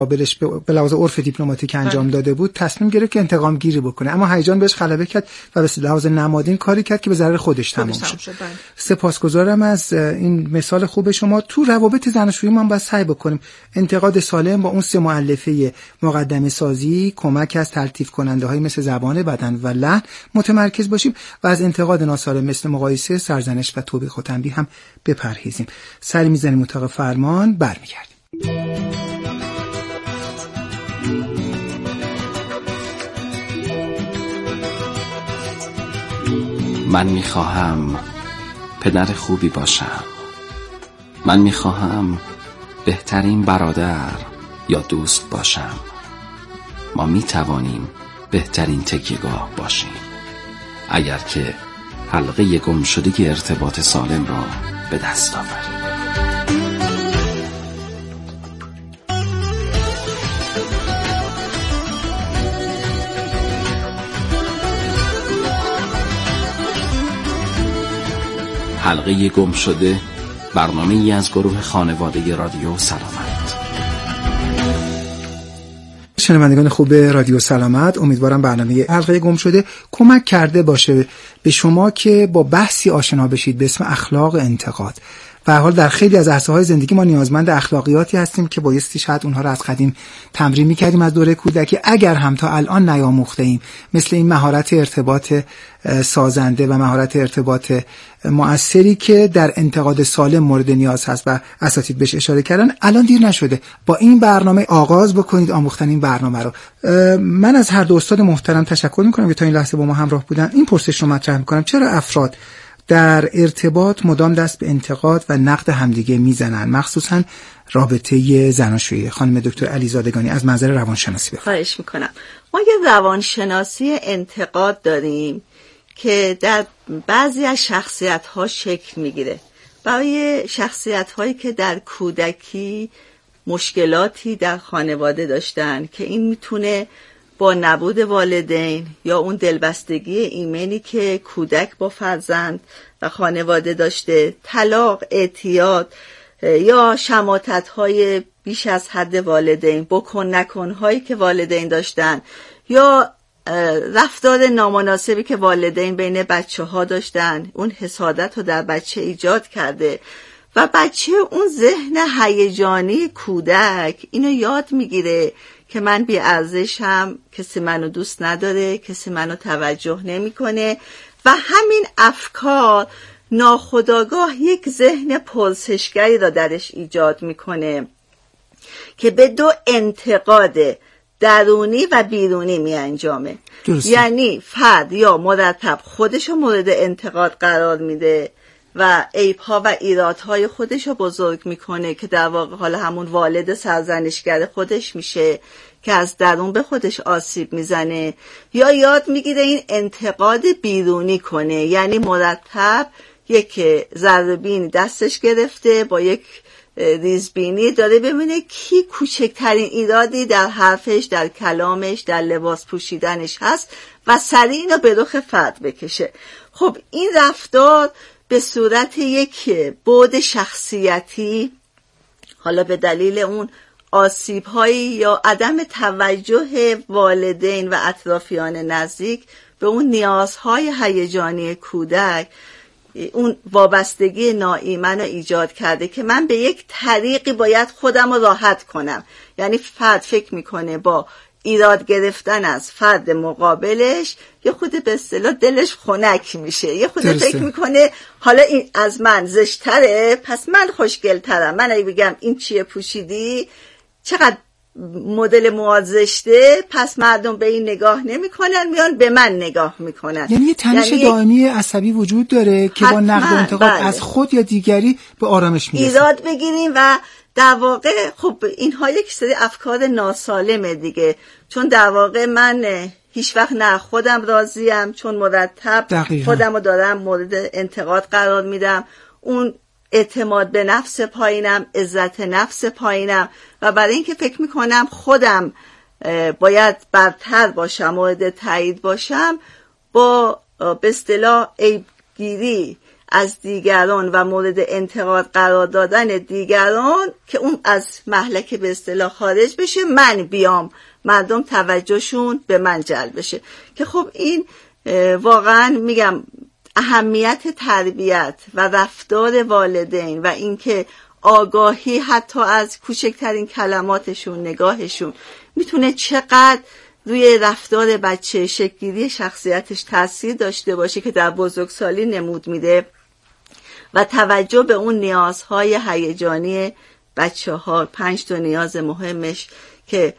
قابلش به لحاظ عرف دیپلماتیک انجام داده بود تصمیم گرفت که انتقام گیری بکنه، اما هیجان بهش غلبه کرد و به لحاظ نمادین کاری کرد که به ضرر خودش تمام شد. سپاسگزارم از این مثال خوب شما. تو روابط زناشویی ما باید سعی بکنیم انتقاد سالم با اون 3 مؤلفه مقدمه سازی، کمک از تلطیف کننده های مثل زبان، بدن و لحن متمرکز باشیم و از انتقاد ناسالم مثل مقایسه، سرزنش و توبیخ و تنبیه هم بپرهیزیم. سری میزنیم اتاق فرمان، برمیگردیم. من میخواهم پدر خوبی باشم. من میخواهم بهترین برادر یا دوست باشم. ما میتوانیم بهترین تکیه‌گاه باشیم اگر که حلقه گم شده ارتباط سالم را به دست آوریم. حلقه گم شده، برنامه‌ای از گروه خانواده رادیو سلامت. شنوندگان خوب رادیو سلامت، امیدوارم برنامه حلقه گم شده کمک کرده باشه به شما که با بحثی آشنا بشید به اسم اخلاق انتقاد. به هر حال در خیلی از عرصه‌های زندگی ما نیازمند اخلاقیاتی هستیم که بایستی شاید اونها رو از قدیم تمرین می‌کردیم از دوره کودکی، اگر هم تا الان نیاموخته‌ایم، مثل این مهارت ارتباط سازنده و مهارت ارتباط مؤثری که در انتقاد سالم مورد نیاز هست و اساتید بهش اشاره کردن. الان دیر نشده، با این برنامه آغاز بکنید آموختن این برنامه رو. من از هر دو استاد محترم تشکر می‌کنم که تا این لحظه با ما همراه بودن. این پرسش رو مطرح می‌کنم: چرا افراد در ارتباط مدام دست به انتقاد و نقد همدیگه میزنن، مخصوصا رابطه زناشویی؟ خانم دکتر علیزادگانی از منظر روانشناسی بفرمایید. خواهش میکنم. ما یه روانشناسی انتقاد داریم که در بعضی از شخصیت‌ها شکل میگیره. برای شخصیت‌هایی که در کودکی مشکلاتی در خانواده داشتن که این میتونه با نبود والدین یا اون دلبستگی ایمنی که کودک با فرزند و خانواده داشته، طلاق، اعتیاد یا شماتت‌های بیش از حد والدین، بکن نکن‌هایی که والدین داشتن یا رفتار نامناسبی که والدین بین بچه‌ها داشتن، اون حسادت رو در بچه ایجاد کرده و بچه اون ذهن هیجانی کودک اینو یاد میگیره که من بی ارزشم، کسی منو دوست نداره، کسی منو توجه نمیکنه و همین افکار ناخودآگاه یک ذهن پرسشگری را درش ایجاد میکنه که به 2 انتقاد درونی و بیرونی می انجامه. یعنی فرد یا مرتب خودشو مورد انتقاد قرار میده و عیب‌ها و ایرادهای خودشو بزرگ میکنه که در واقع حالا همون والد سرزنشگر خودش میشه که از درون به خودش آسیب میزنه، یا یاد میگیره این انتقاد بیرونی کنه، یعنی مرتب یک ذره‌بین دستش گرفته با یک ریزبینی داره ببینه کی کوچکترین ایرادی در حرفش، در کلامش، در لباس پوشیدنش هست و سریع اینو به رخ فرد بکشه. خب این رفتار به صورت یک بعد شخصیتی، حالا به دلیل اون آسیب‌هایی یا عدم توجه والدین و اطرافیان نزدیک به اون نیازهای هیجانی کودک، اون وابستگی ناایمن رو ایجاد کرده که من به یک طریقی باید خودم رو راحت کنم. یعنی فرد فکر میکنه با ایراد گرفتن از فرد مقابلش یه خود به اصطلاح دلش خنک میشه، یه خود فکر میکنه حالا این از من زشتره پس من خوشگلترم. من اگه بگم این چیه پوشیدی، چقدر مدل موهات زشته، پس مردم به این نگاه نمیکنن، میان به من نگاه میکنن. یعنی یه تنش دائمی عصبی وجود داره که با نقد و انتقاد از خود یا دیگری به آرامش میرسه. ایراد بگیریم و در واقع خب اینها یک سری افکار ناسالمه دیگه، چون در واقع من هیچ وقت نه خودم راضیم، چون مرتب خودم رو دارم مورد انتقاد قرار میدم، اون اعتماد به نفس پایینم، عزت نفس پایینم و برای اینکه فکر میکنم خودم باید برتر باشم، مورد تایید باشم، با به اصطلاح عیبگیری از دیگران و مورد انتقاد قرار دادن دیگران که اون از محلک به اصطلاح خارج بشه، من بیام، مردم توجهشون به من جلب بشه. که خب این واقعا میگم اهمیت تربیت و رفتار والدین و اینکه آگاهی حتی از کوچکترین کلماتشون، نگاهشون میتونه چقدر روی رفتار بچه، شکل‌گیری شخصیتش تاثیر داشته باشه که در بزرگسالی نمود میده و توجه به اون نیازهای هیجانی بچه‌ها. 5 تا نیاز مهمش که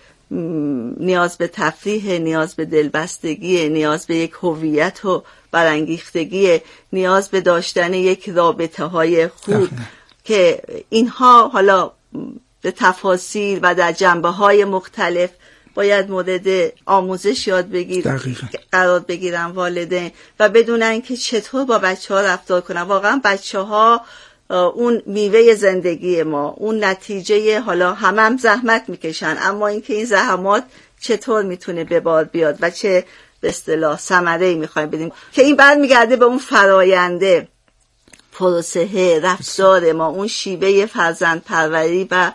نیاز به تفریح، نیاز به دلبستگی، نیاز به یک هویت و برانگیختگی، نیاز به داشتن یک رابطه‌های خوب که اینها حالا به تفاصیل و در جنبه‌های مختلف باید مورد آموزش یاد قرار بگیرن والدین و بدونن که چطور با بچه‌ها رفتار کنن. واقعا بچه‌ها اون میوه زندگی ما، اون نتیجه، حالا هم زحمت میکشن، اما اینکه این زحمات چطور میتونه به بار بیاد و چه به اصطلاح ثمره‌ای میخوایم بدیم، که این برمیگرده به اون فراینده پروسه رفتار ما، اون شیوه فرزند پروری و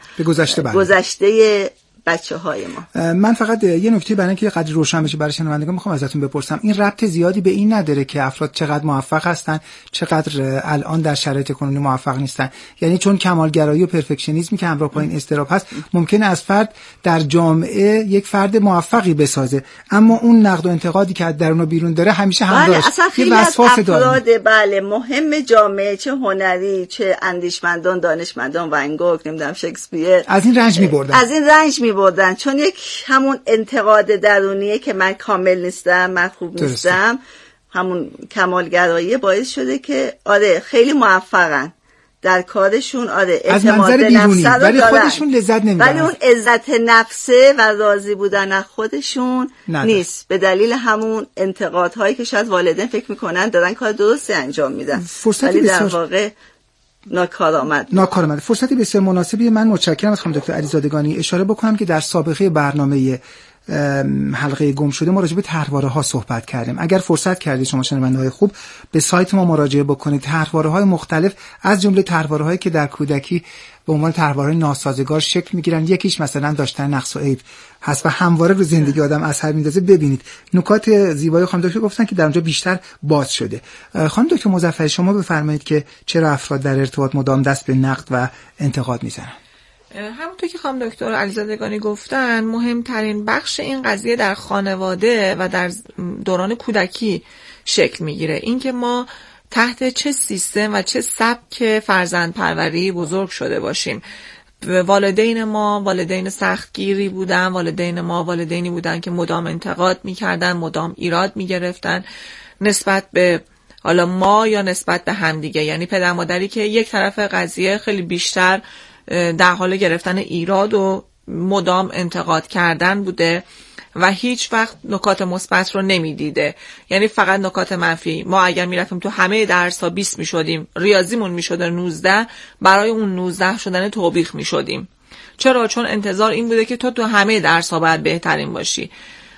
گذشته بچه های ما. من فقط یه نکته برای اینکه قدر روشن بشه برای شنوندگان میخوام ازتون بپرسم، این ربط زیادی به این نداره که افراد چقدر موفق هستن، چقدر الان در شرایط کنونی موفق نیستن؟ یعنی چون کمالگرایی و پرفکشنیسمی که همراه با این اضطراب هست ممکنه از فرد در جامعه یک فرد موفقی بسازه، اما اون نقد و انتقادی که از درون و بیرون داره همیشه همراهش. خیلی از افراد مهم جامعه، چه هنری، چه اندیشمندان، دانشمندان، ون گوگ، نمیدونم شکسپیر، از این رنج میبردن چون یک همون انتقاد درونیه که من کامل نیستم، من خوب نیستم، همون کمالگرایی باعث شده که آره خیلی موفقن در کارشون، آره اعتماد به نفس رو ولی خودشون لذت نمیبرن، ولی اون عزت نفسه و راضی بودن از خودشون نیست، به دلیل همون انتقادهایی که شاید والدین فکر میکنن دارن کار درستی انجام میدن ولی در واقع ناکارآمد. فرصتی بسیار مناسبی. من متشکرم از خانم دکتر علیزادگانی. اشاره بکنم که در سابقه برنامه حلقه گم شده ما راجع به طرحواره‌ها صحبت کردیم. اگر فرصت کردید شما شنونده‌های خوب به سایت ما مراجعه بکنید. طرحواره‌های مختلف از جمله طرحواره‌هایی که در کودکی به عنوان طرحواره ناسازگار شکل می‌گیرن، یکیش مثلا داشتن نقص و عیب هست و همواره رو زندگی آدم اثر می‌ندازه. ببینید نکات زیبایی خانم دکتر گفتن که در اونجا بیشتر باز شده. خانم دکتر مظفری شما بفرمایید که چرا افراد در ارتباط مدام دست به نقد و انتقاد میزنن؟ همونطور که خانم دکتر علیزادگانی گفتن، مهمترین بخش این قضیه در خانواده و در دوران کودکی شکل میگیره. این که ما تحت چه سیستم و چه سبک فرزند پروری بزرگ شده باشیم. والدین ما والدین سختگیری بودن، والدین ما والدینی بودن که مدام انتقاد میکردن، مدام ایراد میگرفتن نسبت به حالا ما یا نسبت به همدیگه. یعنی پدر مادری که یک طرف قضیه خیلی بیشتر در حال گرفتن ایراد و مدام انتقاد کردن بوده و هیچ وقت نکات مثبت رو نمیدیده، یعنی فقط نکات منفی. ما اگر میرفتیم تو همه درس‌ها 20 میشدیم، ریاضیمون میشد 19، برای اون 19 شدن توبیخ میشدیم. چرا؟ چون انتظار این بوده که تو همه درس‌ها باید بهترین باشی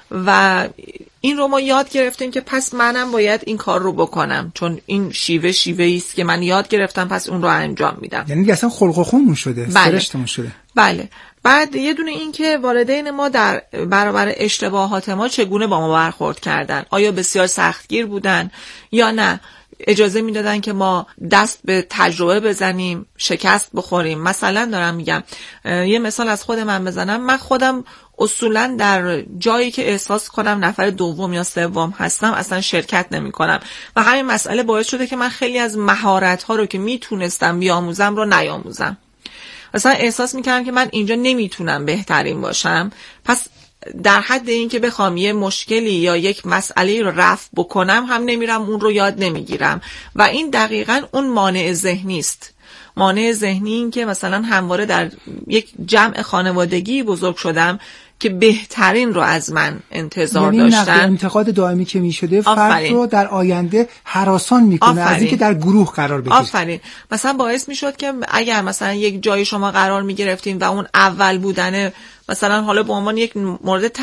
و این رو ما یاد گرفتیم که پس منم باید این کار رو بکنم، چون این شیوه‌ای است که من یاد گرفتم، پس اون رو انجام میدم. یعنی اصلا خلق و خومون شده، سرشتمون شده. بله. بعد یه دونه این که والدین ما در برابر اشتباهات ما چگونه با ما برخورد کردن، آیا بسیار سختگیر بودن یا نه اجازه میدادن که ما دست به تجربه بزنیم، شکست بخوریم. مثلا دارم میگم یه مثال از خود من بزنم، من خودم اصولا در جایی که احساس کنم نفر دوم یا سوم هستم اصلا شرکت نمی کنم و همین مسئله باعث شده که من خیلی از مهارت ها رو که میتونستم بیاموزم رو نیاموزم. مثلا احساس میکردم که من اینجا نمیتونم بهترین باشم، پس در حد این که بخوام یه مشکلی یا یک مسئله رو رفع بکنم هم نمیرم اون رو یاد نمیگیرم و این دقیقاً اون مانع ذهنی است. مانع ذهنی این که مثلا همواره در یک جمع خانوادگی بزرگ شدم که بهترین رو از من انتظار داشتن. یعنی نقد انتقاد دائمی که میشده فرد رو در آینده هراسان میکنه از اینکه در گروه قرار بگیره. آفرین. مثلا باعث میشد که اگر مثلا یک جای شما قرار میگرفتین و اون اول بودن مثلا حالا به عنوان یک مورد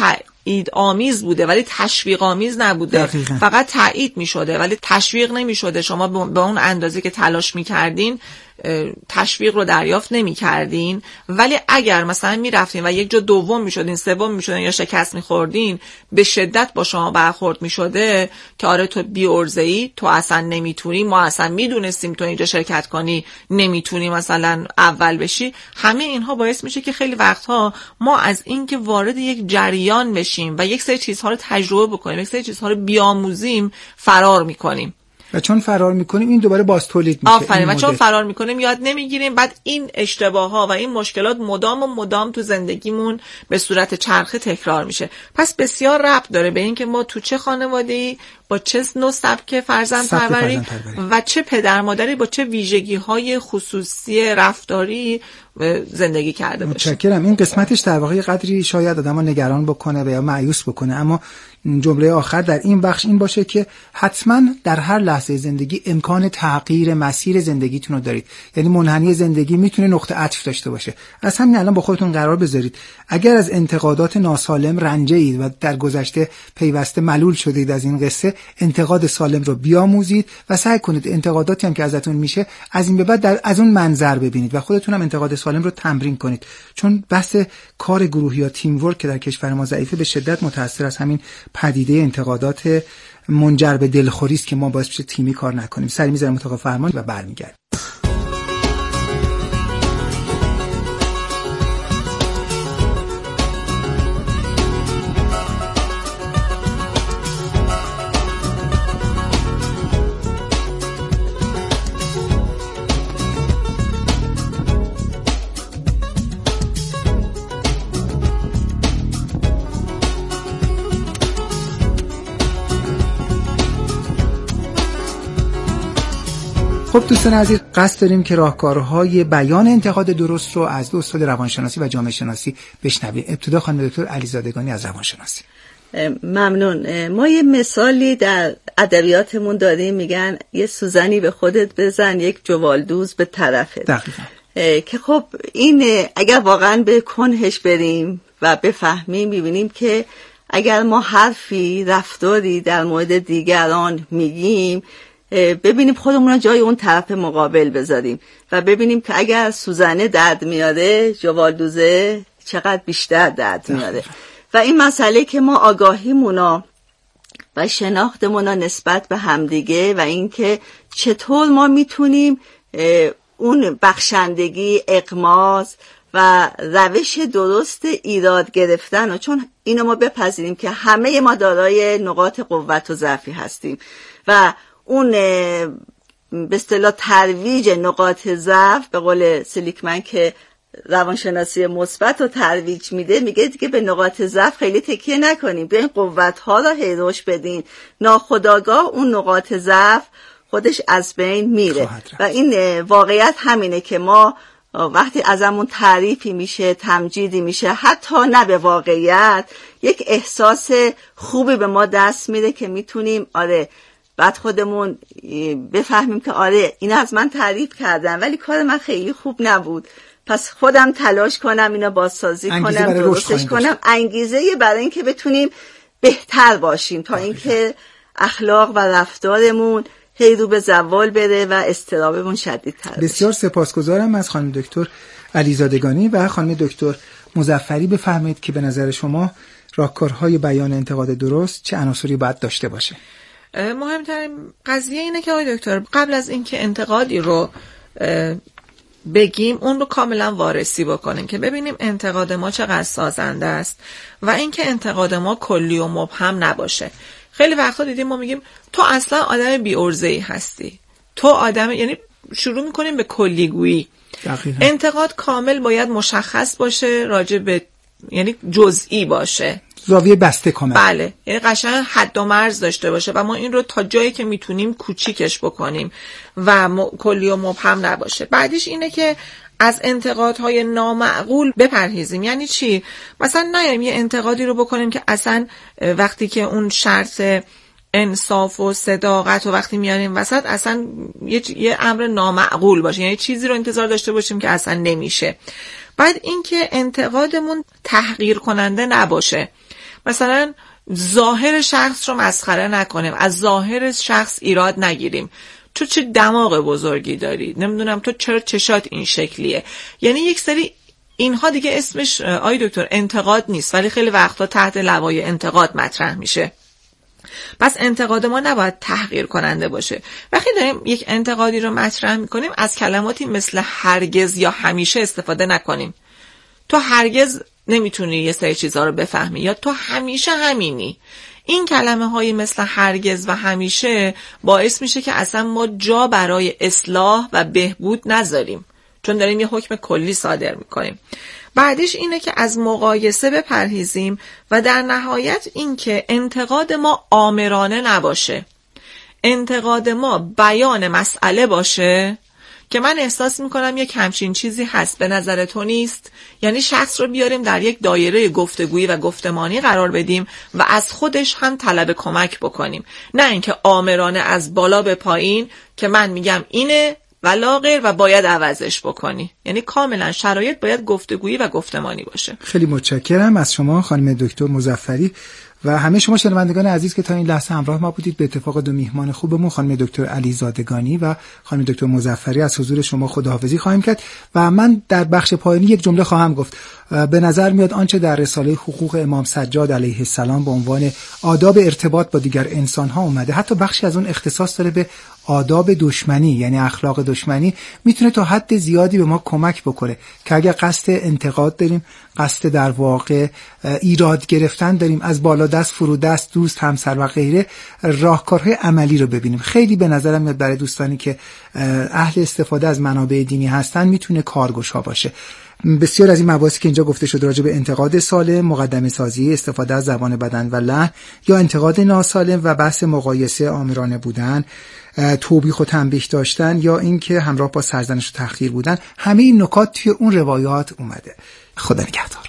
تایید آمیز بوده ولی تشویق آمیز نبوده. دقیقا. فقط تایید میشده ولی تشویق نمیشده. شما به اون اندازه که تلاش میکردین تشویق رو دریافت نمی‌کردین، ولی اگر مثلا می‌رفتین و یک جا دوم می‌شدین، سوم می‌شدین یا شکست می‌خوردین، به شدت با شما برخورد می‌شده که آره تو بی‌عرضه‌ای، تو اصلا نمی‌تونی، ما اصلا می‌دونستیم تو اینجا شرکت کنی نمی‌تونی مثلا اول بشی. همه اینها باعث میشه که خیلی وقتها ما از اینکه وارد یک جریان بشیم و یک سری چیزها رو تجربه بکنیم، یک سری چیزها رو بیاموزیم، فرار می‌کنیم. و چون فرار میکنیم این دوباره باز تولید میشه. آفرین. و چون فرار میکنیم یاد نمیگیریم، بعد این اشتباه ها و این مشکلات مدام تو زندگیمون به صورت چرخه تکرار میشه. پس بسیار ربط داره به این که ما تو چه خانواده‌ای با چه نوع سبک فرزند پروری و چه پدر مادری با چه ویژگی های خصوصی رفتاری زندگی کرده باشیم. متشکرم. این قسمتش در واقع قدری شاید آدمو نگران بکنه و یا مایوس بکنه، اما جمله آخر در این بخش این باشه که حتما در هر لحظه زندگی امکان تغییر مسیر زندگیتون رو دارید. یعنی منحنی زندگی میتونه نقطه عطف داشته باشه. از همین الان با خودتون قرار بذارید اگر از انتقادات ناسالم رنجید و در گذشته پیوسته ملول شدید از این قصه، انتقاد سالم رو بیاموزید و سعی کنید انتقاداتی هم که ازتون میشه از این به بعد از اون منظر ببینید و خودتون هم انتقاد سالم رو تمرین کنید. چون بحث کار گروهی یا تیم ورک که در کشور ما ضعیفه به شدت متأثر از همین پدیده انتقادات منجر به دلخوری است که ما باعث میشه تیمی کار نکنیم. سری میذارم اتاق فرمان و برمیگردیم. خب دوستان عزیز، قصد داریم که راهکارهای بیان انتقاد درست رو از دو استاد روانشناسی و جامعه شناسی بشنویم. ابتدا خانم دکتر علیزادگانی از روانشناسی. ممنون. ما یه مثالی در ادبیاتمون داریم، میگن یه سوزنی به خودت بزن یک جوالدوز به طرفت. دقیقاً. که خب این اگر واقعا به کنهش بریم و بفهمیم ببینیم که اگر ما حرفی رفتاری در مورد دیگران میگیم، ببینیم خودمون رو جای اون طرف مقابل بذاریم و ببینیم که اگر سوزنه درد میاره، جوالدوزه چقدر بیشتر درد میاره. و این مسئله که ما آگاهیمونا و شناختمونا نسبت به همدیگه و اینکه چطور ما میتونیم اون بخشندگی، اغماض و روش درست ایراد گرفتن و چون اینو ما بپذیریم که همه ما دارای نقاط قوت و ضعفی هستیم و اون به اصطلاح ترویج نقاط ضعف، به قول سلیکمن که روانشناسی مثبت رو ترویج میده، میگه دیگه به نقاط ضعف خیلی تکیه نکنیم، بیاین قوت‌ها رو هیروش بدین. ناخودآگاه اون نقاط ضعف خودش از بین میره و این واقعیت همینه که ما وقتی ازمون تعریفی میشه، تمجیدی میشه، حتی نه به واقعیت، یک احساس خوبی به ما دست میده که میتونیم آره بعد خودمون بفهمیم که آره این از من تعریف کردن ولی کار من خیلی خوب نبود، پس خودم تلاش کنم اینو بازسازی کنم، درستش کنم. انگیزه برای اینکه بتونیم بهتر باشیم تا اینکه اخلاق و رفتارمون هی رو به زوال بره و اضطرابمون شدیدتر بشه. بسیار سپاسگزارم از خانم دکتر علیزادگانی و خانم دکتر مظفری. بفرمایید که به نظر شما راهکارهای بیان انتقاد درست چه عناصری باید داشته باشه؟ مهمترین قضیه اینه که آقای دکتر قبل از اینکه انتقادی رو بگیم اون رو کاملا وارسی بکنیم که ببینیم انتقاد ما چقدر سازنده است و اینکه انتقاد ما کلی و مبهم نباشه. خیلی وقتا دیدیم ما میگیم تو اصلا آدم بی‌عرضه‌ای هستی، تو آدم، یعنی شروع میکنیم به کلیگویی. انتقاد کامل باید مشخص باشه، راجع به یعنی جزئی باشه، زاویه بسته کامل. بله، یعنی قشنگ حد و مرز داشته باشه و ما این رو تا جایی که میتونیم کوچیکش بکنیم و کلی و مبهم نباشه. بعدیش اینه که از انتقادهای نامعقول بپرهیزیم. یعنی چی؟ مثلا نیایم یه انتقادی رو بکنیم که اصلا وقتی که اون شرط انصاف و صداقت و وقتی میاریم وسط اصلا یه امر نامعقول باشه، یعنی چیزی رو انتظار داشته باشیم که اصلا نمیشه. بعد اینکه انتقادمون تحقیر کننده نباشه. مثلا ظاهر شخص رو مسخره نکنیم، از ظاهر شخص ایراد نگیریم. تو چه دماغ بزرگی داری، نمیدونم تو چرا چشات این شکلیه. یعنی یک سری اینها دیگه اسمش آی دکتر انتقاد نیست، ولی خیلی وقتا تحت لوای انتقاد مطرح میشه. پس انتقاد ما نباید تحقیر کننده باشه. وقتی داریم یک انتقادی رو مطرح میکنیم از کلماتی مثل هرگز یا همیشه استفاده نکنیم. تو هرگز نمیتونی یه سری چیزها رو بفهمی، یا تو همیشه همینی. این کلمه های مثل هرگز و همیشه باعث میشه که اصلا ما جا برای اصلاح و بهبود نذاریم، چون داریم یه حکم کلی صادر میکنیم. بعدش اینه که از مقایسه بپرهیزیم و در نهایت این که انتقاد ما آمرانه نباشه. انتقاد ما بیان مسئله باشه که من احساس میکنم یک همچین چیزی هست، به نظر تو نیست؟ یعنی شخص رو بیاریم در یک دایره گفتگویی و گفتمانی قرار بدیم و از خودش هم طلب کمک بکنیم، نه اینکه آمرانه از بالا به پایین که من میگم اینه ولا غیر و باید عوضش بکنی. یعنی کاملا شرایط باید گفتگویی و گفتمانی باشه. خیلی متشکرم از شما خانم دکتر مظفری و همه شما شنوندگان عزیز که تا این لحظه همراه ما بودید. به اتفاق دو میهمان خوبمون خانم دکتر علیزادگانی و خانم دکتر مظفری از حضور شما خداحافظی خواهیم کرد و من در بخش پایانی یک جمله خواهم گفت. به نظر میاد آنچه در رساله حقوق امام سجاد علیه السلام به عنوان آداب ارتباط با دیگر انسان ها اومده، حتی بخشی از اون اختصاص داره به آداب دشمنی، یعنی اخلاق دشمنی، میتونه تا حد زیادی به ما کمک بکنه که اگر قصد انتقاد داریم، قصد در واقع ایراد گرفتن داریم، از بالا دست فرو دست، دوست، همسر و غیره، راهکارهای عملی رو ببینیم. خیلی به نظرم میاد برای دوستانی که اهل استفاده از منابع دینی هستن میتونه کارگشا باشه. بسیار از این مباحثی که اینجا گفته شده راجع به انتقاد سالم، مقدمه سازی، استفاده از زبان بدن و لحن یا انتقاد ناسالم و بحث مقایسه آمرانه بودن، توبیخ و تنبیه داشتن یا اینکه همراه با سرزنش و تحقیر بودن، همه این نکات توی اون روایات اومده. خدا نگهدار.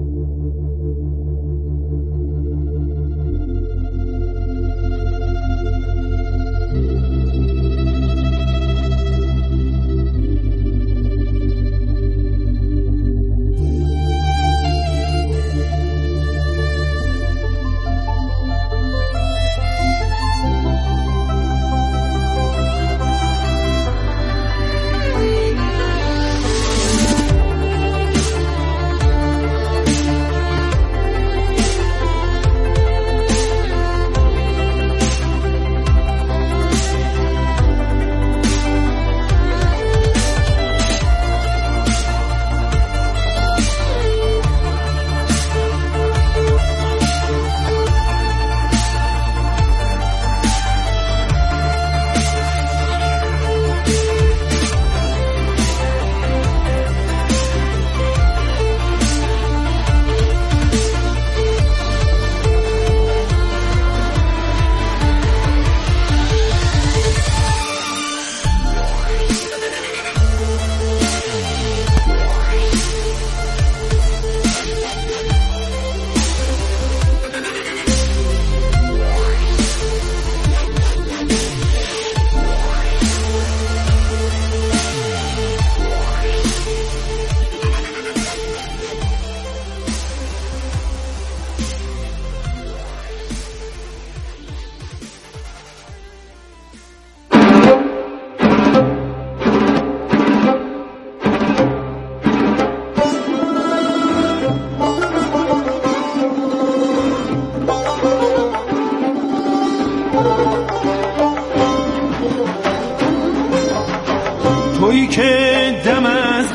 تویی که دم از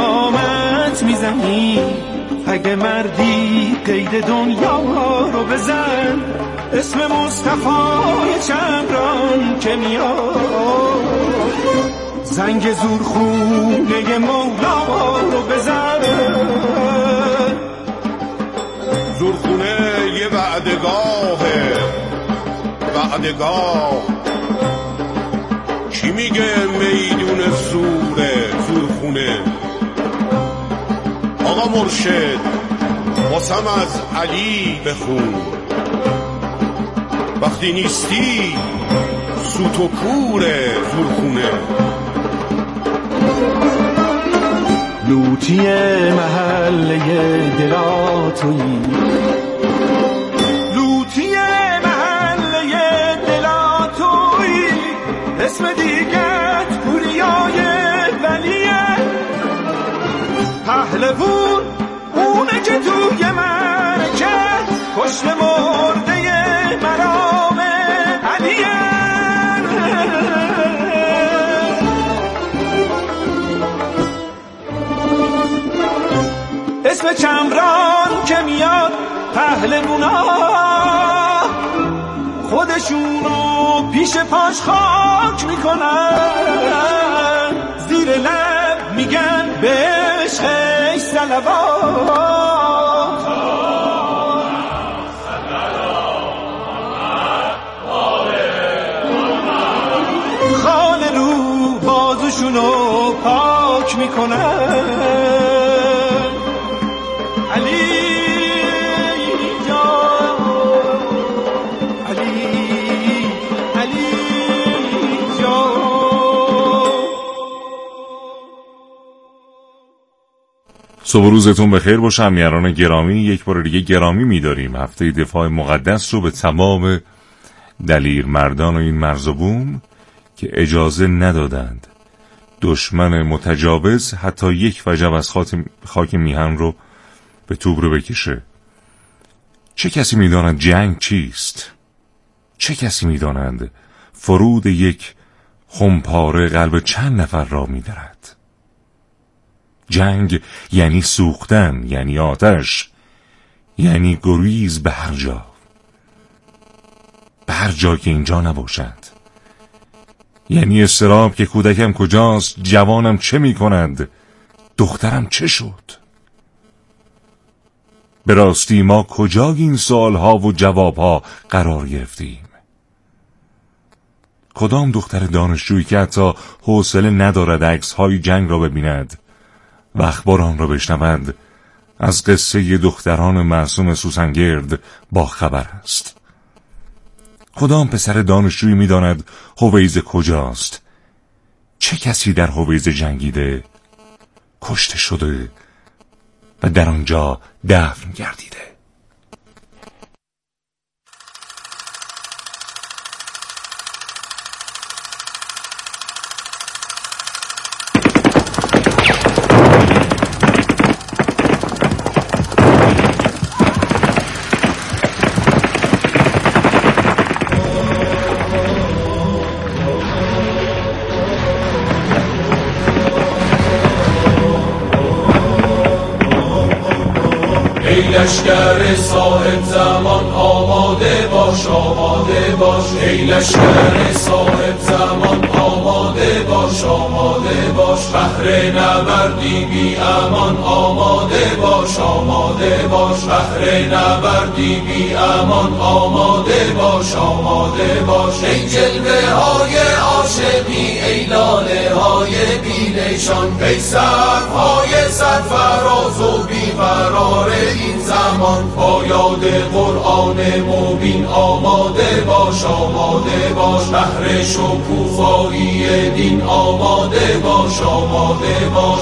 قیامت میزنی، اگه مردی قید دنیا رو بزن، اسم مصطفی چمران که میاد، زنگ زورخونه مولا رو بزن، زورخونه یه وعدگاهه، وعدگاه کی میگه میدون زوره زورخونه؟ آقا مرشد واسم از علی بخون، وقتی نیستی سوت و کوره زورخونه. لوتی محله دلاتویی، جشن مرده مرام علیه. اسم چمران که میاد پهلوونا خودشونو پیش پاش خاک میکنن، زیر لب میگن به عشقش صلوات. خانه رو بازوشونو پاک میکنن. صبح روزتون بخیر باشه همیهنان گرامی. یک بار دیگه گرامی می‌داریم هفته دفاع مقدس رو به تمام دلیر مردان و این مرز و بوم که اجازه ندادند دشمن متجاوز حتی یک وجب از خاک میهن رو به توبرو بکشه. چه کسی می‌داند جنگ چیست؟ چه کسی می‌دانند فرود یک خمپاره قلب چند نفر را می‌درد؟ جنگ یعنی سوختن، یعنی آتش، یعنی گریز به هر جا، به هر جا که اینجا نباشد. یعنی اضطراب که کودکم کجاست، جوانم چه می کند، دخترم چه شد. به راستی ما کجا این سوالها و جوابها قرار گرفتیم؟ کدام دختر دانشجویی که حتی حوصله ندارد عکس‌های جنگ را ببیند و اخبار آن را بشنود از قصه دختران معصوم سوسنگرد با خبر است؟ کدام پسر دانشجویی می‌داند هویزه کجاست؟ چه کسی در هویزه جنگیده، کشته شده و در آنجا دفن گردیده؟ لشکر صاحب زمان آماده باش، آماده باش. ای لشکر صاحب زمان آماده باش، آماده باش. بهر نبردی بی امان آماده باش، آماده باش. بهر نبردی بی امان آماده باش، آماده باش. ای جلوه های عاشقی، ای لاله های بی نشان، ای سرف های سرفراز و بی قرار این زمان، با یاد قرآن مبین آماده باش، آماده باش. بهر شکوفایی دین آماده باش، آماده باش.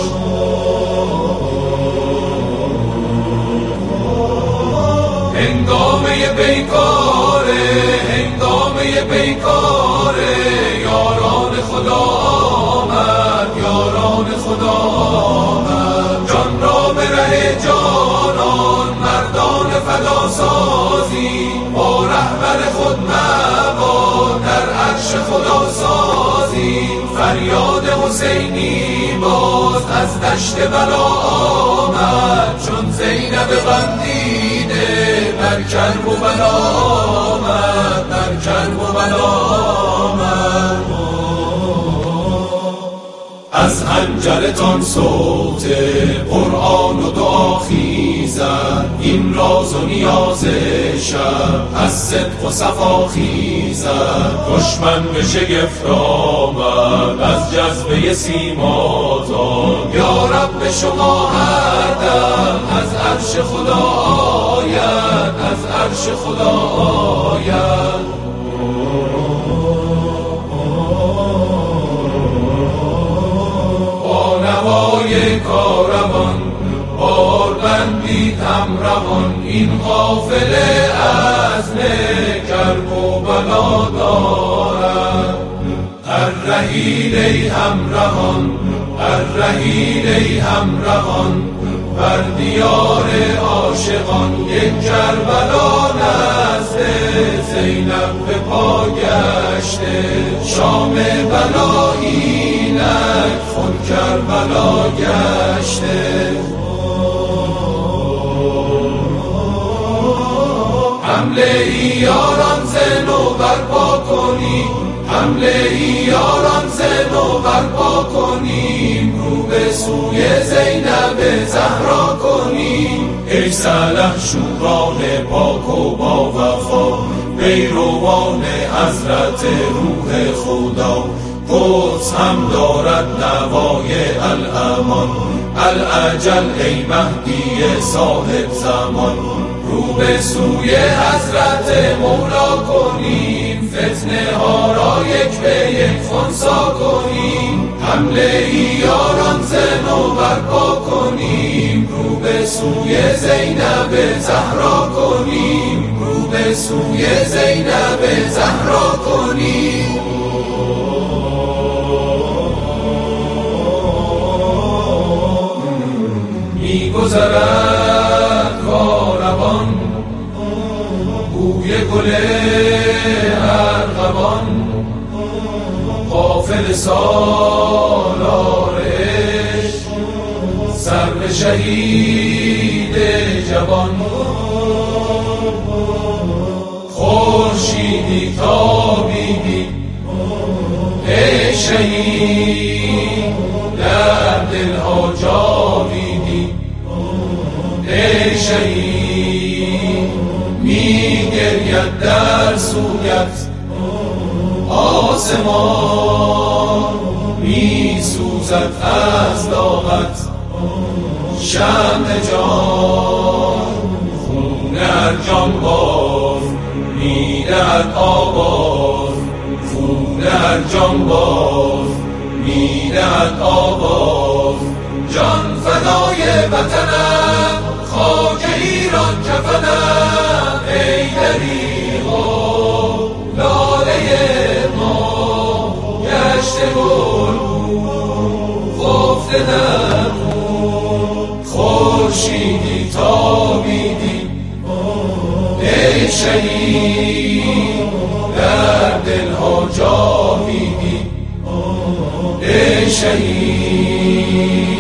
هنگامه بیکاره، هنگامه بیکاره، یاران خدا آمد، یاران خدا آمد. جان را به ره جانان مردان فدا سازی، با رهبر خود مباد در عرش خدا سازی. فریاد حسینی باز از دشت بلا آمد، چون زینب غمدیده بر کرب و بلا آمد، بر کرب و بلا آمد. از حنجرتان صوت قرآن و دعا خیزد، این راز و نیاز شب از صدق و صفا خیزد. دشمن به شگفت آمد از جذبه سیماتان، یا رب شما هر دم از عرش خدا آید، از عرش خدا آید. نوای کاروان بار بندید همراهان، این قافله عزم کرب و بلا دارد. الرحیل ای همراهان، الرحیل ای همراهان، بر دیار عاشقان یک کربلا زینب به پا گشته، شام بلایی نک خون کربلا گشته. حمله ای یاران زنو برپا کنیم، حمله ای یاران زنو برپا کنیم، رو به سوی زینب زهرا کنیم. ای سلحشوران پاک و با وفا، پیروان حضرت روح خدا، قدس هم دارد نوای الامان. الاجل ای مهدی صاحب زمان، رو به سوی حضرت مولا کنیم، فتنه ها را یک به یک خنثی کنیم. حمله ای یاران زنو برپا کنیم، رو به سوی زینب زهرا کنیم، رو به سوی زینب زهرا کنیم. می‌گذرد کاروان بوی گل ارغوان، قافله سالار عشق سر به شهید جوان. خورشیدی تابیدی ای شهید، در دلها جاویدی ای شهید. می گرید در سویت آسمان، می سوزد از داغت شمع جان. خون ارجان باز می دهد آواز، خون ارجان باز می دهد آواز. جان فدای وطنم، خاک ایران کفنم، ای دریغا لاله ما گشته گل خفته در خون. خورشیدی تابیدی ای شهید، در دلها جاویدی ای شهید.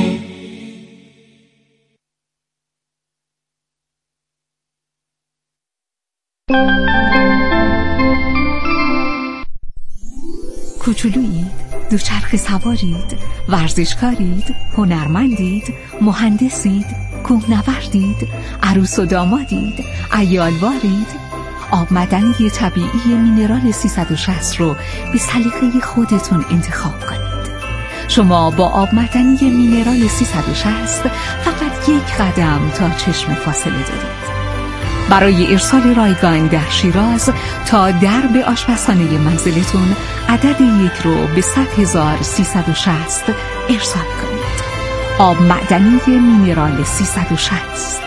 کوچولویید، دوچرخه سوارید، ورزشکارید، هنرمندید، مهندسید، کوهنوردید، عروس و دامادید، عیالوارید. آب معدنی طبیعی مینرال 360 رو به سلیقه خودتون انتخاب کنید. شما با آب معدنی مینرال 360 فقط یک قدم تا چشم فاصله دارید. برای ارسال رایگان در شیراز تا درب آشپزخانه منزلتون عدد 1 رو به 100,360 ارسال کنید. آب معدنی مینرال 360.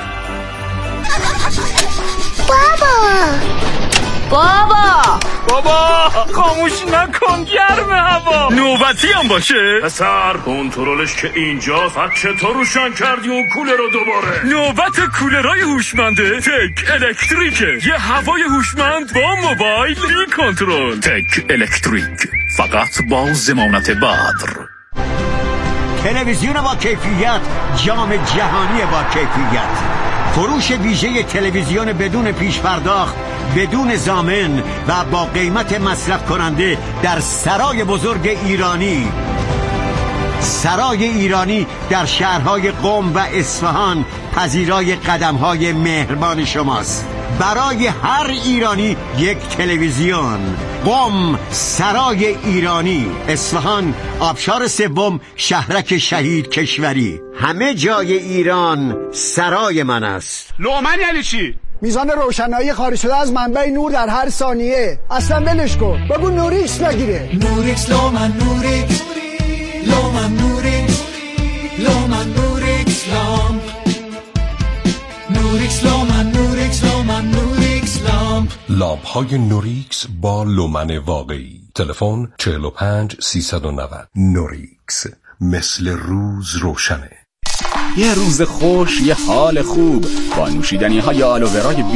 بابا خاموش نکن، گرمه هوا. نوبتی هم باشه پسر، کنترلش که اینجاست. چطور روشن کردی اون کولر رو دوباره؟ نوبت کولرای هوشمنده تک الکتریکه. یه هوای هوشمند با موبایل بی کنترل. تک الکتریک، فقط با ضمانت بدر. تلویزیون با کیفیت، جام جهانی با کیفیت. فروش ویژه تلویزیون بدون پیش پرداخت، بدون ضامن و با قیمت مصرف کننده در سرای بزرگ ایرانی. سرای ایرانی در شهرهای قم و اصفهان پذیرای قدمهای مهربان شماست. برای هر ایرانی یک تلویزیون. قم سرای ایرانی، اصفهان آبشار سوم، شهرک شهید کشوری. همه جای ایران سرای من است. لومن یعنی چی؟ میزان روشنایی خارج شده از منبع نور در هر ثانیه. اصلا ولش کن، بگو نوریکس بگیره. نوریکس لومن، نوریکس لومن، نوریکس لومن، نوریکس لامپ، نوریکس لومن، نوریکس لومن، نوریکس لامپ. لامپ های نوریکس با لومن واقعی. تلفن 45 390. نوریکس، مثل روز روشنه. یه روز خوش، یه حال خوب با نوشیدنی های آلوورای